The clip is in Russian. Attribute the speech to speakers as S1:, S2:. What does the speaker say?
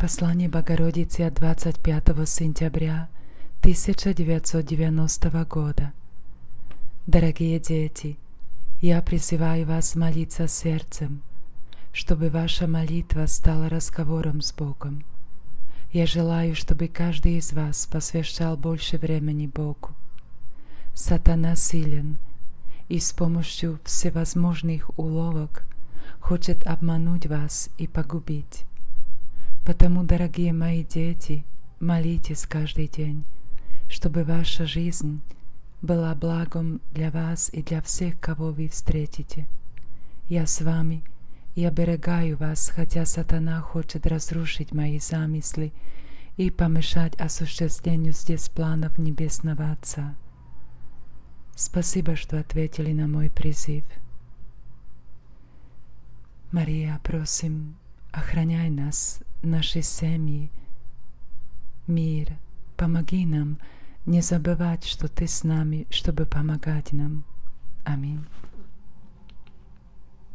S1: Послание Богородицы от 25 сентября 1990 года. Дорогие дети, я призываю вас молиться сердцем, чтобы ваша молитва стала разговором с Богом. Я желаю, чтобы каждый из вас посвящал больше времени Богу. Сатана силен и с помощью всевозможных уловок хочет обмануть вас и погубить. Потому, дорогие мои дети, молитесь каждый день, чтобы ваша жизнь была благом для вас и для всех, кого вы встретите. Я с вами и оберегаю вас, хотя сатана хочет разрушить мои замыслы и помешать осуществлению здесь планов Небесного Отца. Спасибо, что ответили на мой призыв. Мария, просим, охраняй нас, наши семьи, мир. Помоги нам не забывать, что Ты с нами, чтобы помогать нам. Аминь.